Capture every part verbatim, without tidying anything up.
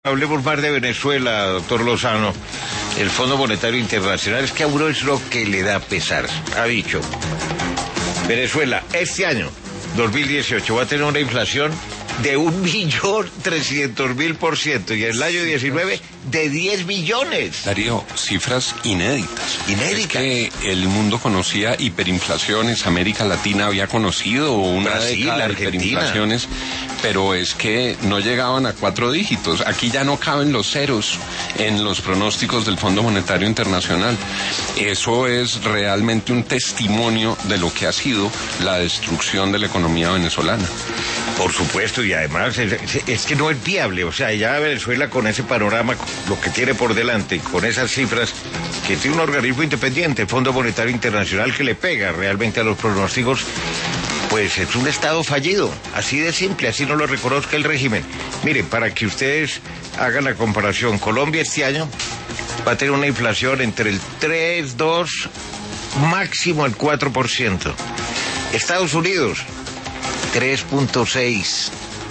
Hablemos más de Venezuela, doctor Lozano. El Fondo Monetario Internacional, es que a uno es lo que le da pesar. Ha dicho, Venezuela, este año, dos mil dieciocho, va a tener una inflación de un millón trescientos mil por ciento y en el año diecinueve de diez millones. Darío, cifras inéditas. Inéditas. Es que el mundo conocía hiperinflaciones, América Latina había conocido una Brasil, década de Argentina. hiperinflaciones, pero es que no llegaban a cuatro dígitos. Aquí ya no caben los ceros en los pronósticos del Fondo Monetario Internacional. Eso es realmente un testimonio de lo que ha sido la destrucción de la economía venezolana. Por supuesto, y además es, es que no es viable, o sea, ya Venezuela con ese panorama, lo que tiene por delante, con esas cifras, que tiene un organismo independiente, el Fondo Monetario Internacional, que le pega realmente a los pronósticos, pues es un estado fallido, así de simple, así no lo reconozca el régimen. Miren, para que ustedes hagan la comparación, Colombia este año va a tener una inflación entre el tres, dos, máximo el cuatro por ciento. Estados Unidos, tres punto seis.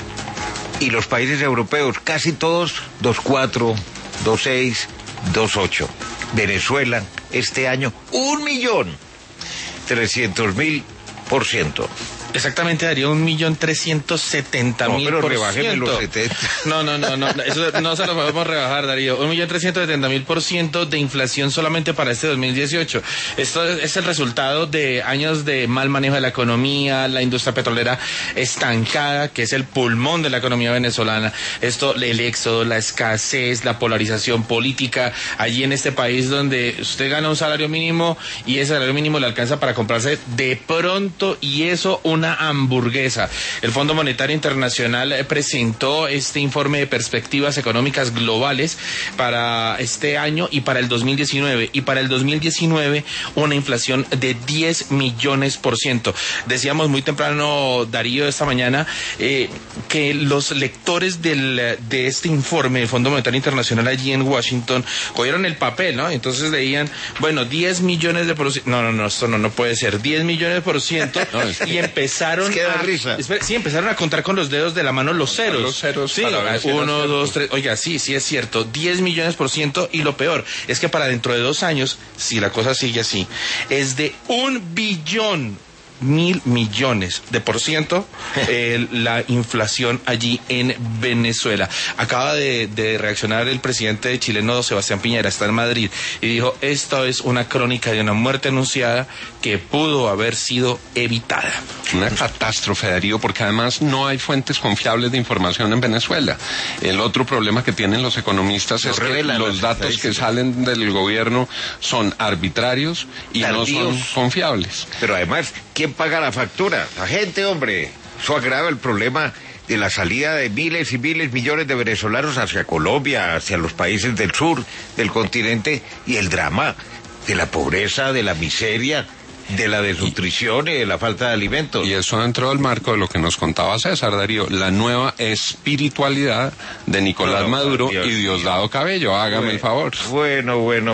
Y los países europeos, casi todos, dos punto cuatro, dos punto seis, dos punto ocho. Venezuela, este año, un millón trescientos mil por ciento. Exactamente, daría un millón trescientos setenta mil por ciento. No, pero rebájenme los setenta. No, no, no, no, eso no se lo podemos rebajar, Darío. Un millón trescientos setenta mil por ciento de inflación solamente para este dos mil dieciocho. Esto es el resultado de años de mal manejo de la economía, la industria petrolera estancada, que es el pulmón de la economía venezolana. Esto, el éxodo, la escasez, la polarización política, allí en este país donde usted gana un salario mínimo y ese salario mínimo le alcanza para comprarse de pronto, y eso una hamburguesa. El Fondo Monetario Internacional presentó este informe de perspectivas económicas globales para este año y para el dos mil diecinueve. Y para el dos mil diecinueve una inflación de diez millones por ciento. Decíamos muy temprano, Darío, esta mañana, eh, que los lectores del, de este informe del Fondo Monetario Internacional allí en Washington cogieron el papel, ¿no? Entonces leían, bueno, diez millones de por ciento. No, no, no, esto no, no puede ser. diez millones por ciento. Y empezaron Empezaron es que da a, risa. Espera, sí, empezaron a contar con los dedos de la mano los ceros. Los ceros, sí, para ver si uno, era dos, tres. Oiga, sí, sí es cierto. diez millones por ciento, y lo peor es que para dentro de dos años, si la cosa sigue así, es de un billón mil millones de por ciento eh, la inflación allí en Venezuela. Acaba de, de reaccionar el presidente chileno Sebastián Piñera, está en Madrid, y dijo, esto es una crónica de una muerte anunciada que pudo haber sido evitada. Una catástrofe, Darío, porque además no hay fuentes confiables de información en Venezuela. El otro problema que tienen los economistas Lo es que revelan los las datos que estadísticas. salen del gobierno son arbitrarios y Tardíos. no son confiables. Pero además, ¿quién paga la factura? La gente, hombre. Eso agrava el problema de la salida de miles y miles, millones de venezolanos hacia Colombia, hacia los países del sur del continente, y el drama de la pobreza, de la miseria, de la desnutrición y, y de la falta de alimentos. Y eso dentro del marco de lo que nos contaba César, Darío, la nueva espiritualidad de Nicolás No, Maduro Dios y Diosdado mío. Cabello. Hágame Bueno, el favor. Bueno, bueno.